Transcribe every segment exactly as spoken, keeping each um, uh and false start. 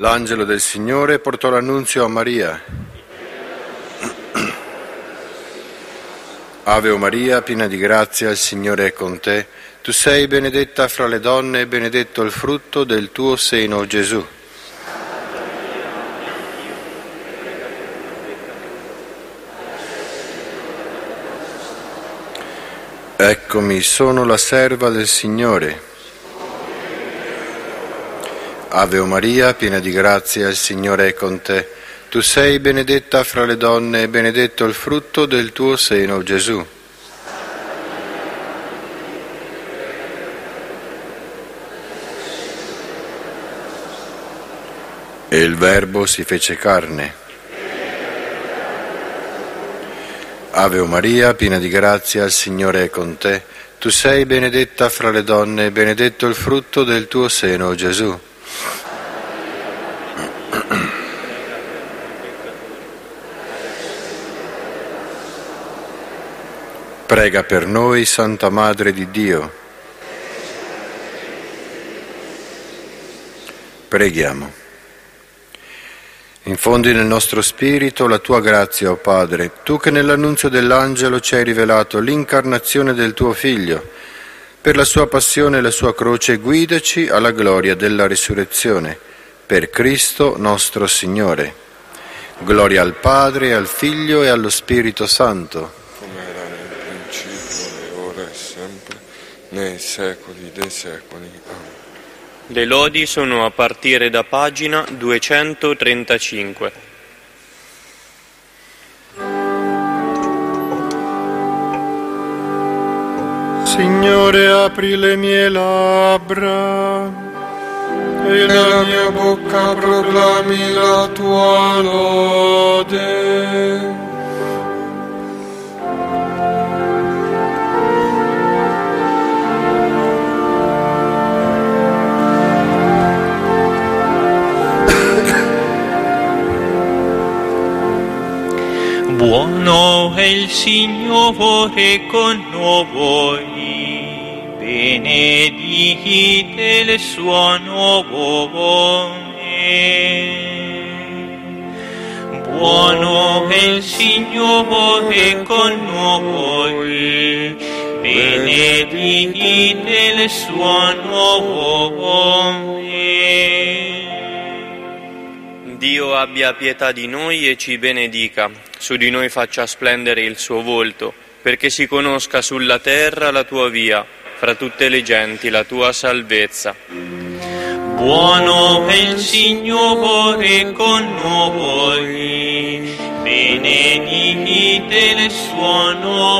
L'angelo del Signore portò l'annunzio a Maria. Ave o Maria, piena di grazia, il Signore è con te. Tu sei benedetta fra le donne e benedetto il frutto del tuo seno, Gesù. Eccomi, sono la serva del Signore. Ave o Maria, piena di grazia, il Signore è con te. Tu sei benedetta fra le donne e benedetto il frutto del tuo seno, Gesù. E il Verbo si fece carne. Ave o Maria, piena di grazia, il Signore è con te. Tu sei benedetta fra le donne e benedetto il frutto del tuo seno, Gesù. Prega per noi, Santa Madre di Dio. Preghiamo. Infondi nel nostro spirito la tua grazia, o Padre, tu che nell'annunzio dell'angelo ci hai rivelato l'incarnazione del tuo Figlio. Per la sua passione e la sua croce guidaci alla gloria della risurrezione. Per Cristo nostro Signore. Gloria al Padre, al Figlio e allo Spirito Santo. Nei secoli dei secoli. Amen. Le lodi sono a partire da pagina duecentotrentacinque. Signore, apri le mie labbra e la mia bocca proclami la tua lode. Buono è il Signore con noi, benedite il suo nome. Buono è il Signore con noi, benedite il suo nome. Dio abbia pietà di noi e ci benedica, su di noi faccia splendere il suo volto, perché si conosca sulla terra la tua via, fra tutte le genti la tua salvezza. Buono è il Signore con noi, benedite il suo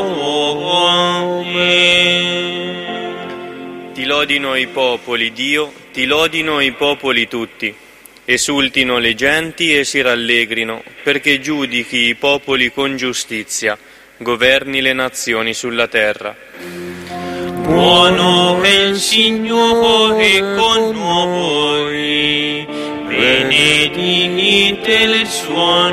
nome. Ti lodino i popoli, Dio, ti lodino i popoli tutti. Esultino le genti e si rallegrino, perché giudichi i popoli con giustizia, governi le nazioni sulla terra. Buono è il Signore con noi, benedite il suo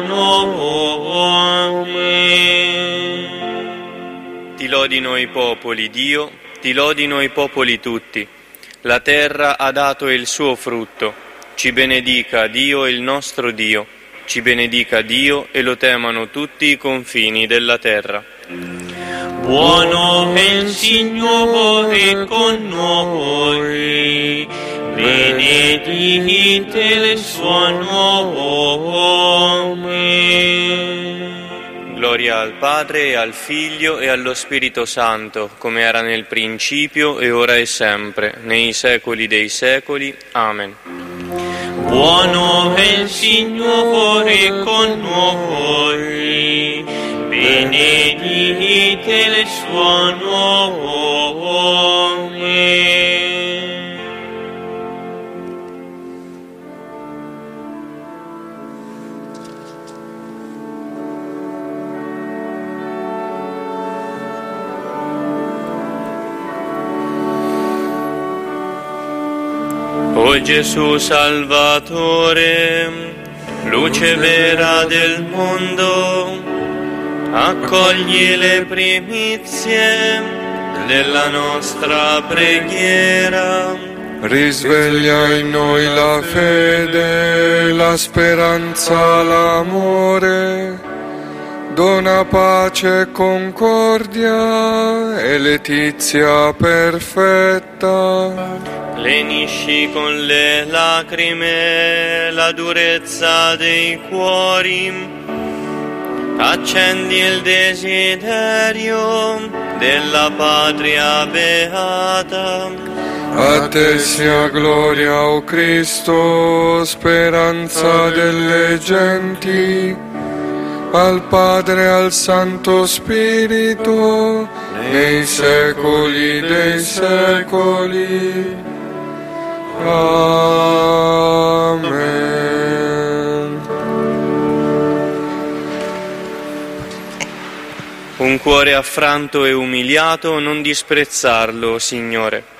nome. Ti lodino i popoli, Dio, ti lodino i popoli tutti. La terra ha dato il suo frutto. Ci benedica Dio il nostro Dio, ci benedica Dio e lo temano tutti i confini della terra. Buono è il Signore con noi, benedite il suo nome. Gloria al Padre e al Figlio e allo Spirito Santo, come era nel principio e ora e sempre, nei secoli dei secoli. Amen. Buono è il Signore con noi, benedite il suo nome. O Gesù Salvatore, luce vera del mondo, accogli le primizie della nostra preghiera Risveglia in noi la fede, la speranza, l'amore, dona pace e concordia e letizia perfetta. Lenisci con le lacrime la durezza dei cuori, accendi il desiderio della patria beata. A te sia gloria, o Cristo, speranza delle genti, al Padre e al Santo Spirito, nei secoli dei secoli. Amen. Un cuore affranto e umiliato, non disprezzarlo, Signore.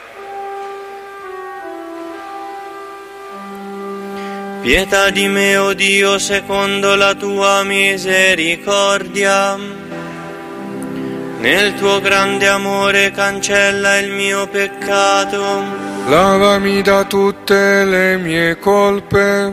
Pietà di me, o Dio, secondo la tua misericordia. Nel tuo grande amore cancella il mio peccato. Lavami da tutte le mie colpe,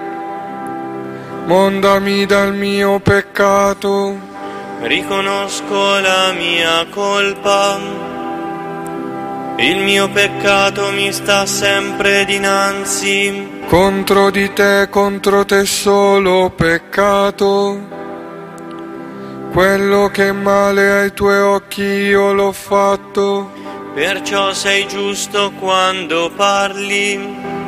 mondami dal mio peccato. Riconosco la mia colpa. Il mio peccato mi sta sempre dinanzi. Contro di te, contro te solo ho peccato. Quello che è male ai tuoi occhi io l'ho fatto. Perciò sei giusto quando parli,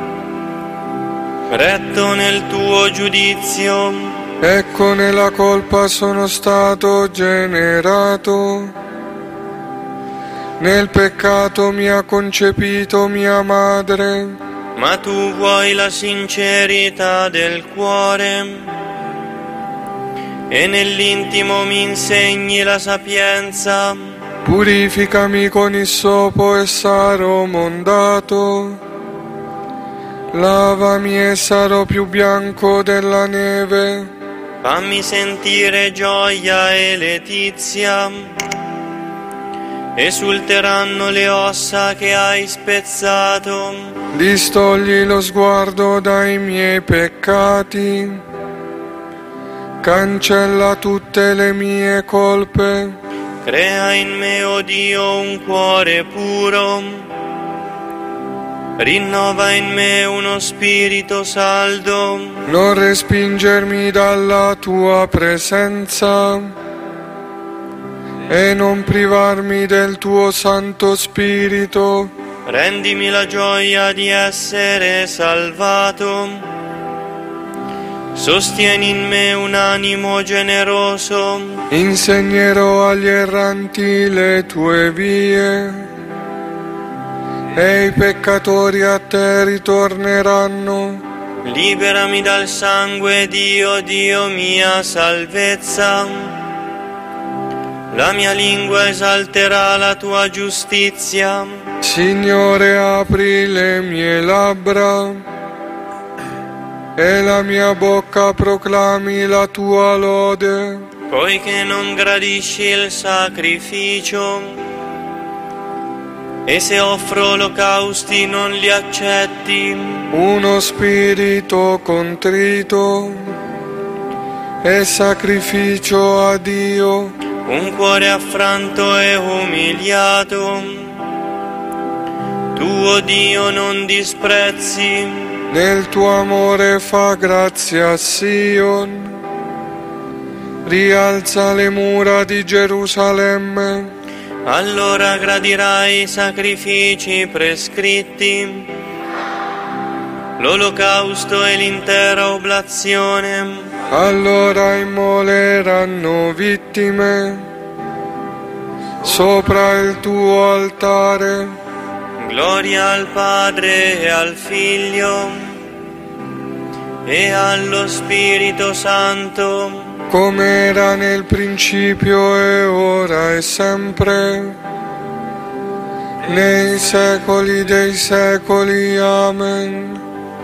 retto nel tuo giudizio. Ecco, nella colpa sono stato generato. Nel peccato mi ha concepito mia madre. Ma tu vuoi la sincerità del cuore e nell'intimo mi insegni la sapienza. Purificami con issopo e sarò mondato. Lavami e sarò più bianco della neve. Fammi sentire gioia e letizia. Esulteranno le ossa che hai spezzato. Distogli lo sguardo dai miei peccati. Cancella tutte le mie colpe. Crea in me, o Dio, un cuore puro. Rinnova in me uno spirito saldo. Non respingermi dalla tua presenza e non privarmi del tuo Santo Spirito. Rendimi la gioia di essere salvato. Sostieni in me un animo generoso. Insegnerò agli erranti le tue vie e i peccatori a te ritorneranno. Liberami dal sangue, Dio, Dio mia salvezza. La mia lingua esalterà la tua giustizia. Signore, apri le mie labbra e la mia bocca proclami la tua lode. Poiché non gradisci il sacrificio e se offro olocausti non li accetti. Uno spirito contrito e sacrificio a Dio. Un cuore affranto e umiliato, tuo Dio non disprezzi. Nel tuo amore fa grazia a Sion, rialza le mura di Gerusalemme. Allora gradirai i sacrifici prescritti, l'olocausto e l'intera oblazione. Allora immoleranno vittime sopra il tuo altare. Gloria al Padre e al Figlio e allo Spirito Santo, come era nel principio e ora e sempre, nei secoli dei secoli. Amen.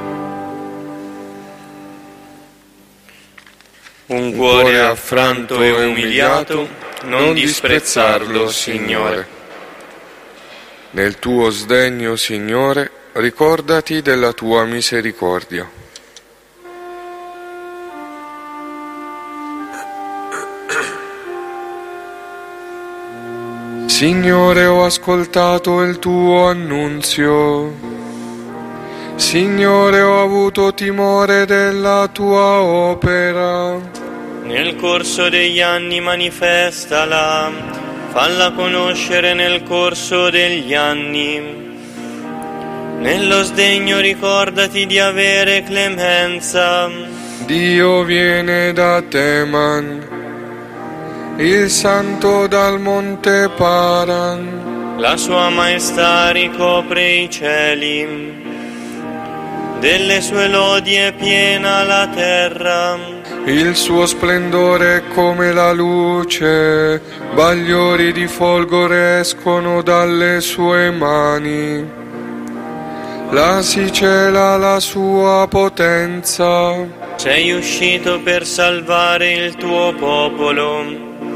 Un cuore affranto e umiliato, non disprezzarlo, Signore. Nel tuo sdegno, Signore, ricordati della tua misericordia. Signore, ho ascoltato il tuo annunzio. Signore, ho avuto timore della tua opera. Nel corso degli anni manifestala, falla conoscere nel corso degli anni. Nello sdegno ricordati di avere clemenza. Dio viene da Teman, il santo dal monte Paran. La sua maestà ricopre i cieli, delle sue lodi è piena la terra. Il suo splendore è come la luce, bagliori di folgore escono dalle sue mani. Là si cela la sua potenza. Sei uscito per salvare il tuo popolo,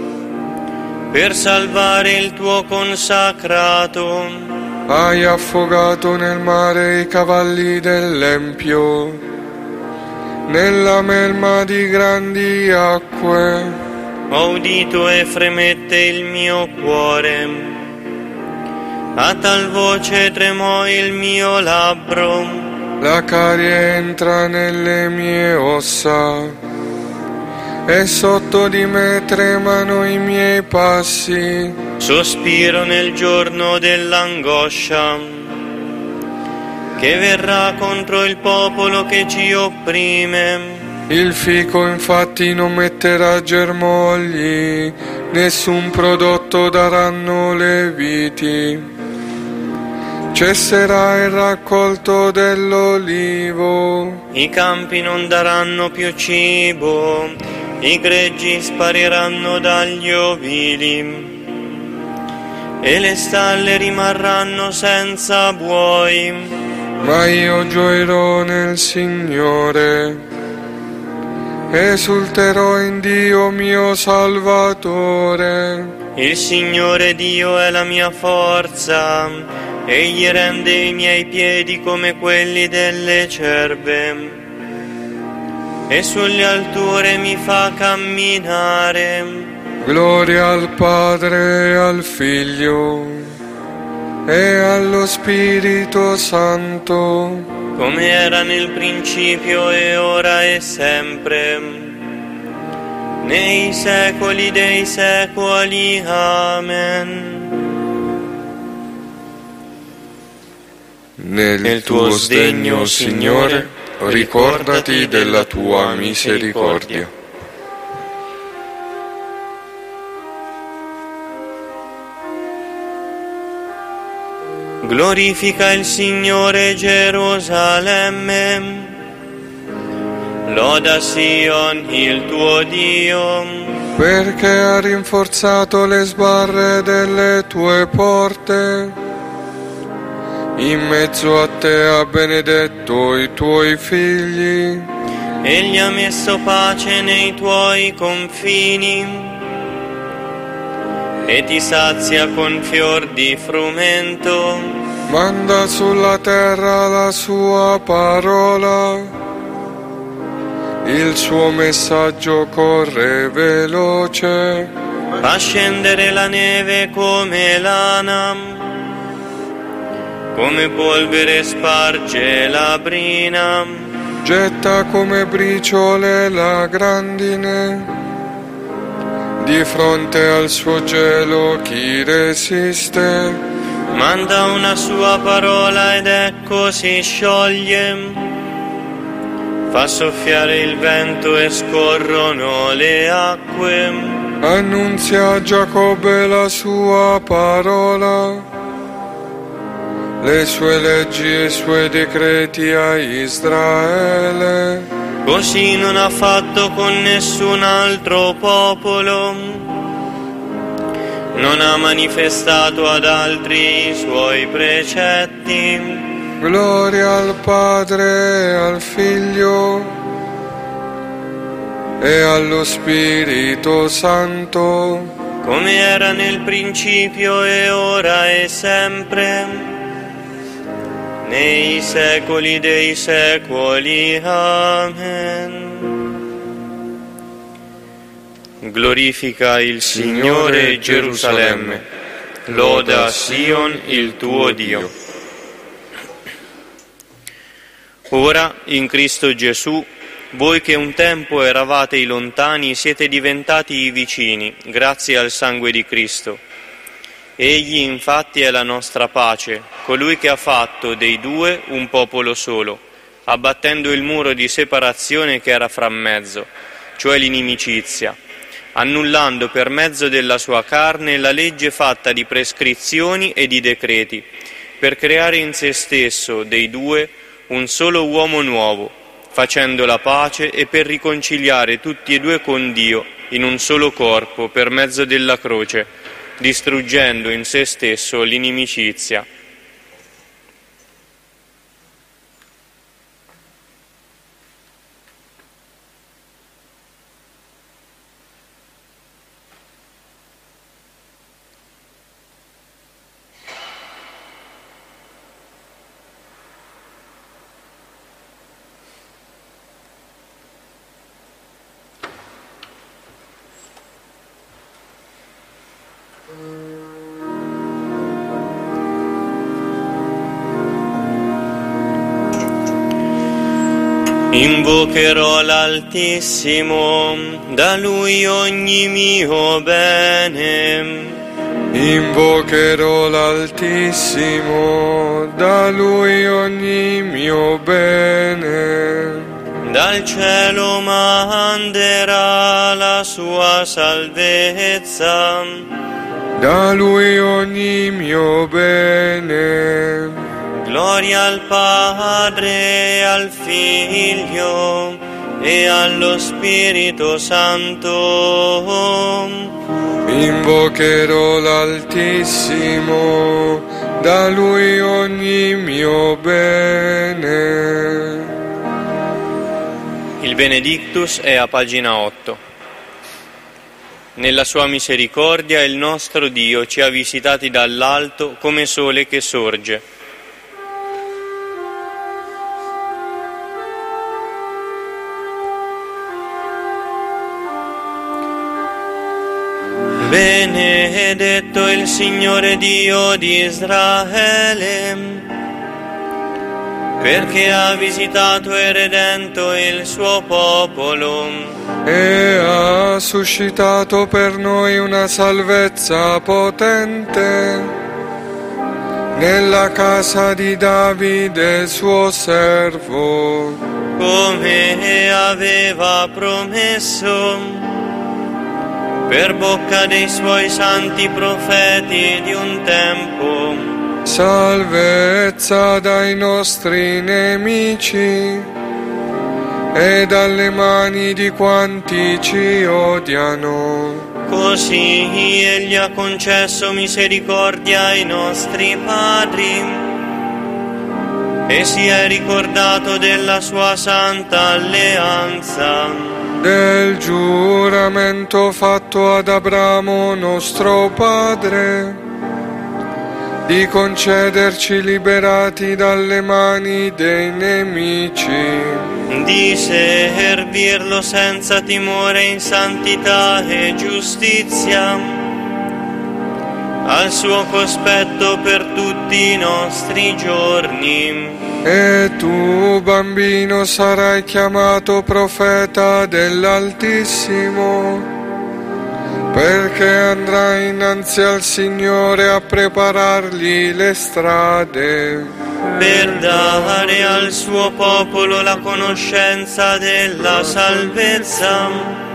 per salvare il tuo consacrato. Hai affogato nel mare i cavalli dell'empio, nella melma di grandi acque. Ho udito e fremette il mio cuore, a tal voce tremò il mio labbro. La carie entra nelle mie ossa, e sotto di me tremano i miei passi. Sospiro nel giorno dell'angoscia, che verrà contro il popolo che ci opprime. Il fico infatti non metterà germogli, nessun prodotto daranno le viti. Cesserà il raccolto dell'olivo. I campi non daranno più cibo, i greggi spariranno dagli ovili, e le stalle rimarranno senza buoi. Ma io gioirò nel Signore, esulterò in Dio mio Salvatore. Il Signore Dio è la mia forza, egli rende i miei piedi come quelli delle cerve, e sulle alture mi fa camminare. Gloria al Padre e al Figlio e allo Spirito Santo, come era nel principio e ora e sempre, nei secoli dei secoli. Amen. Nel, Nel tuo sdegno, Signore, ricordati della tua misericordia. Glorifica il Signore Gerusalemme, loda Sion il tuo Dio, perché ha rinforzato le sbarre delle tue porte. In mezzo a te ha benedetto i tuoi figli, egli ha messo pace nei tuoi confini, e ti sazia con fior di frumento. Manda sulla terra la sua parola, il suo messaggio corre veloce. Fa scendere la neve come lana, come polvere sparge la brina. Getta come briciole la grandine, di fronte al suo gelo chi resiste? Manda una sua parola ed ecco si scioglie, fa soffiare il vento e scorrono le acque. Annunzia a Giacobbe la sua parola, le sue leggi e i suoi decreti a Israele. Così non ha fatto con nessun altro popolo, non ha manifestato ad altri i suoi precetti. Gloria al Padre e al Figlio e allo Spirito Santo, come era nel principio e ora e sempre, nei secoli dei secoli. Amen. Glorifica il Signore Gerusalemme, loda Sion il tuo Dio. Ora, in Cristo Gesù, voi che un tempo eravate i lontani siete diventati i vicini, grazie al sangue di Cristo. Egli infatti è la nostra pace, colui che ha fatto dei due un popolo solo, abbattendo il muro di separazione che era fra mezzo, cioè l'inimicizia, annullando per mezzo della sua carne la legge fatta di prescrizioni e di decreti, per creare in se stesso dei due un solo uomo nuovo, facendo la pace e per riconciliare tutti e due con Dio in un solo corpo per mezzo della croce, distruggendo in se stesso l'inimicizia. Invocherò l'Altissimo, da Lui ogni mio bene. Invocherò l'Altissimo, da Lui ogni mio bene. Dal cielo manderà la sua salvezza, da Lui ogni mio bene. Gloria al Padre, al Figlio e allo Spirito Santo. Invocherò l'Altissimo, da Lui ogni mio bene. Il Benedictus è a pagina otto. Nella sua misericordia il nostro Dio ci ha visitati dall'alto come sole che sorge. Benedetto il Signore Dio di Israele, perché ha visitato e redento il suo popolo e ha suscitato per noi una salvezza potente nella casa di Davide suo servo, come aveva promesso per bocca dei suoi santi profeti di un tempo. Salvezza dai nostri nemici e dalle mani di quanti ci odiano. Così Egli ha concesso misericordia ai nostri padri e si è ricordato della sua santa alleanza, del giuramento fatto ad Abramo nostro padre, di concederci liberati dalle mani dei nemici, di servirlo senza timore in santità e giustizia, al suo cospetto per tutti i nostri giorni. E tu, bambino, sarai chiamato profeta dell'Altissimo, perché andrai innanzi al Signore a preparargli le strade, per dare al suo popolo la conoscenza della salvezza,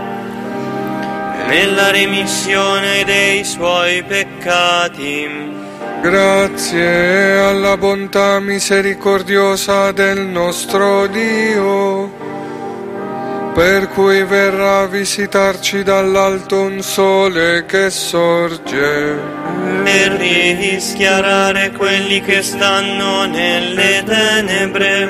nella remissione dei suoi peccati. Grazie alla bontà misericordiosa del nostro Dio, per cui verrà a visitarci dall'alto un sole che sorge, per rischiarare quelli che stanno nelle tenebre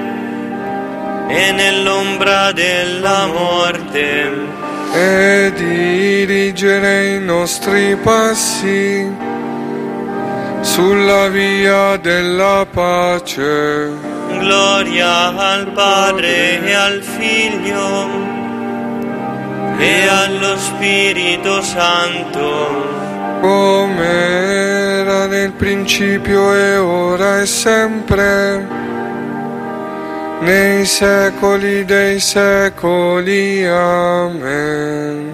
e nell'ombra della morte, e dirigere i nostri passi sulla via della pace. Gloria al Padre e al Figlio e allo Spirito Santo, come era nel principio e ora e sempre, nei secoli dei secoli. Amen.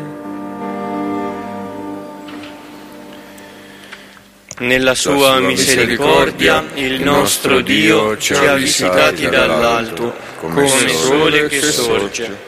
Nella sua misericordia il nostro Dio ci ha visitati dall'alto come sole che sorge.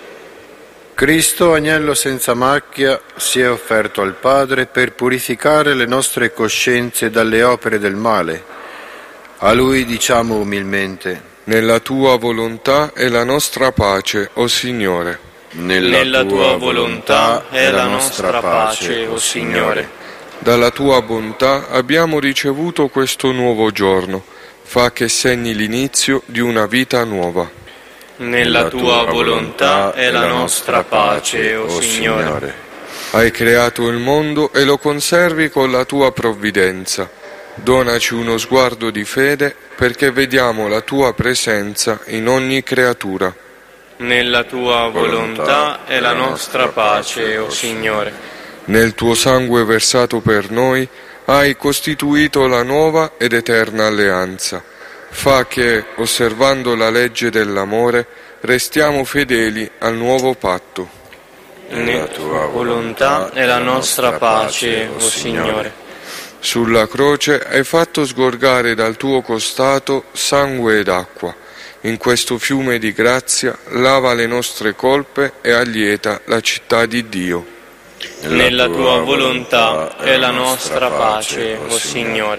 Cristo, agnello senza macchia, si è offerto al Padre per purificare le nostre coscienze dalle opere del male. A Lui diciamo umilmente: nella tua volontà è la nostra pace, o Signore. Nella, Nella tua volontà è la nostra pace, o Signore. Dalla tua bontà abbiamo ricevuto questo nuovo giorno. Fa che segni l'inizio di una vita nuova. Nella tua volontà è la nostra pace, o Signore. Hai creato il mondo e lo conservi con la tua provvidenza. Donaci uno sguardo di fede perché vediamo la tua presenza in ogni creatura. Nella tua volontà è la nostra pace, o Signore. Nel tuo sangue versato per noi hai costituito la nuova ed eterna alleanza. Fa che, osservando la legge dell'amore, restiamo fedeli al nuovo patto. Nella tua volontà è la nostra pace, o Signore. Sulla croce hai fatto sgorgare dal tuo costato sangue ed acqua. In questo fiume di grazia lava le nostre colpe e allieta la città di Dio. Nella tua volontà è la nostra pace, o Signore.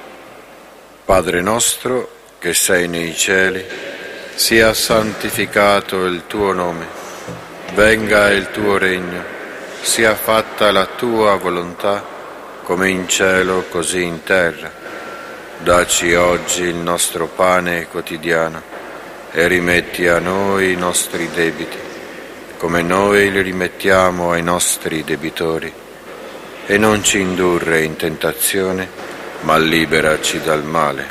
Padre nostro che sei nei cieli, sia santificato il tuo nome, venga il tuo regno, sia fatta la tua volontà, come in cielo così in terra. Dacci oggi il nostro pane quotidiano e rimetti a noi i nostri debiti, come noi li rimettiamo ai nostri debitori, e non ci indurre in tentazione, ma liberaci dal male.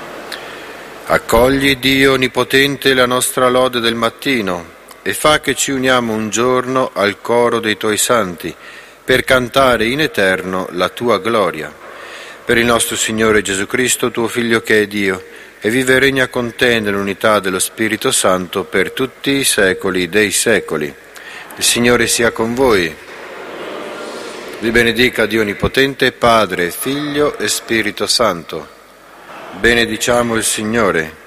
Accogli, Dio Onnipotente, la nostra lode del mattino e fa che ci uniamo un giorno al coro dei Tuoi santi per cantare in eterno la Tua gloria. Per il nostro Signore Gesù Cristo, Tuo Figlio che è Dio, e vive e regna con Te nell'unità dello Spirito Santo per tutti i secoli dei secoli. Il Signore sia con voi. Vi benedica Dio Onnipotente, Padre, Figlio e Spirito Santo. Benediciamo il Signore.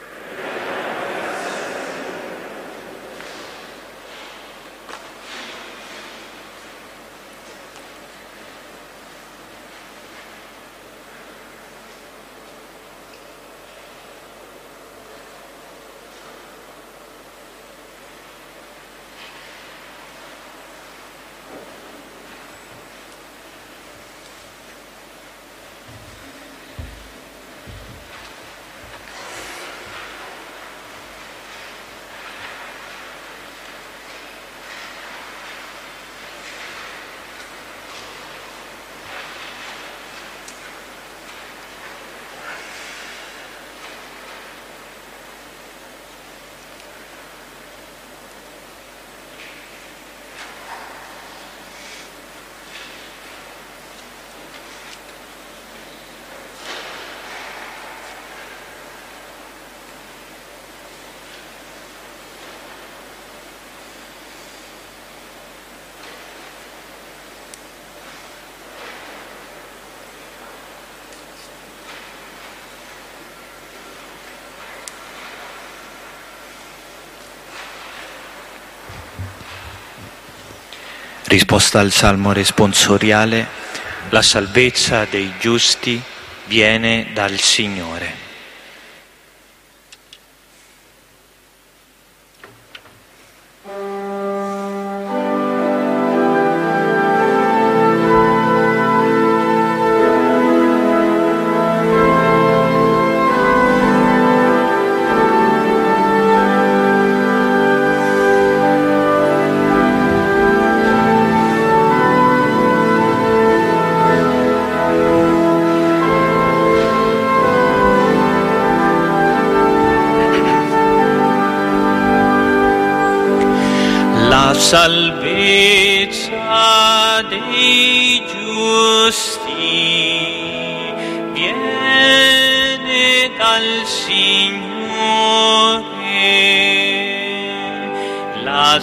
Risposta al Salmo responsoriale: la salvezza dei giusti viene dal Signore. salvezza dei giusti viene dal Signore. La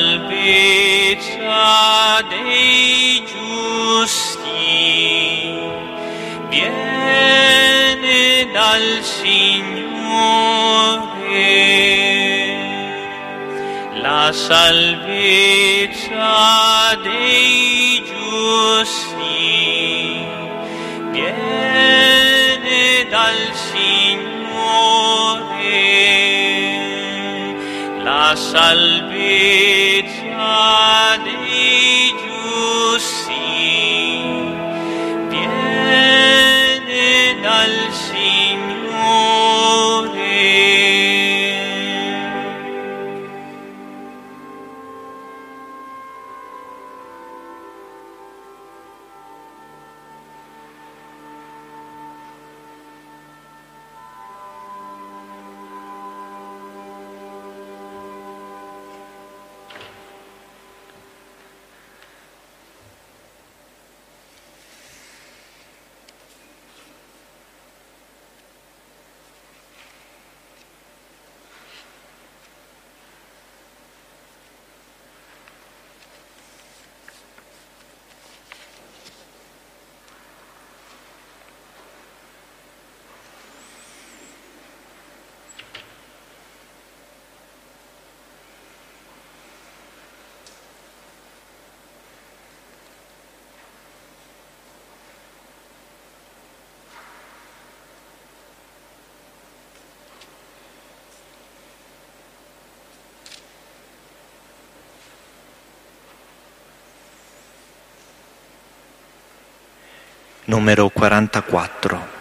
salvezza dei giusti viene dal Signore. La salvezza dei giusti viene dal Signore. La salvezza dei giusti viene dal Signore. Numero quarantaquattro.